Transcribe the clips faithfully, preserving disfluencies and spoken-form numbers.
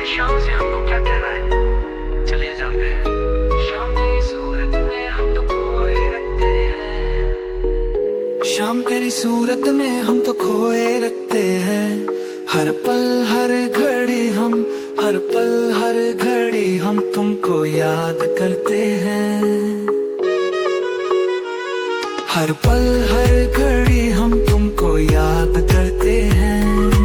शाम से हमको क्या कहना है, चलिए जाते हैं। शाम तेरी सूरत में हम तो खोए रखते हैं, शाम तेरी सूरत में हम तो खोए रखते हैं। हर पल हर घड़ी हम, हर पल हर घड़ी हम तुमको याद करते हैं। हर पल हर घड़ी हम तुमको याद करते हैं।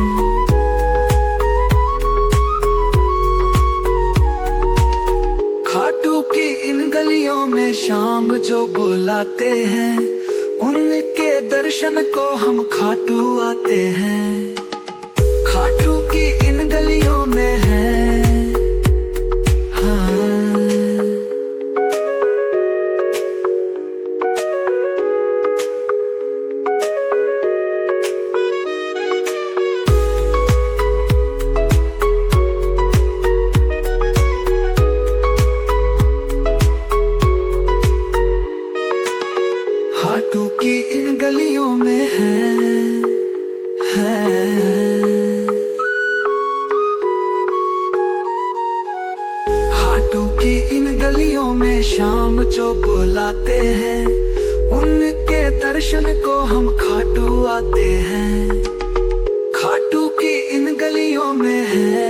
खाटू की इन गलियों में शाम जो बुलाते हैं, उनके दर्शन को हम खाटू आते हैं। खाटू की इन गलियों में है खाटू की इन गलियों में है, है। खाटू की इन गलियों में शाम जो बुलाते हैं, उनके दर्शन को हम खाटू आते हैं। खाटू की इन गलियों में है।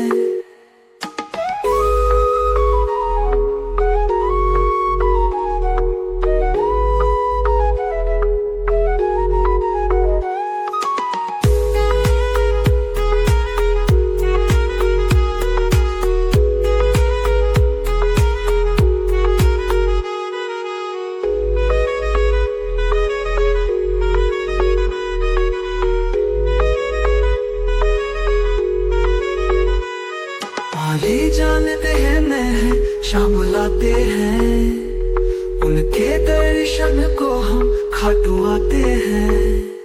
ले जानते हैं मैं शाम बुलाते हैं, उनके दर्शन को हम खाटू आते हैं।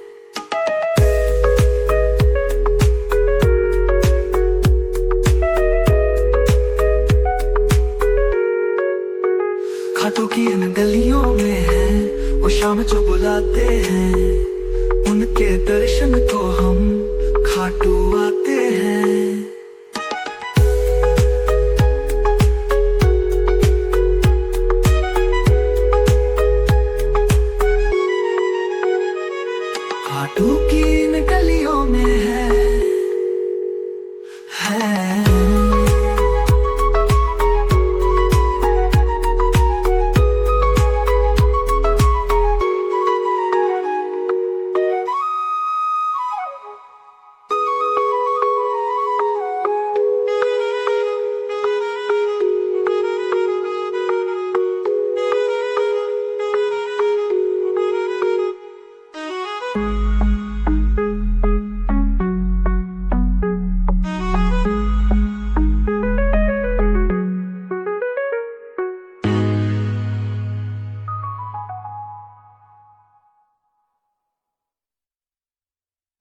खाटू की इन गलियों में है वो शाम जो बुलाते हैं, उनके दर्शन को हम खाटू आते हैं।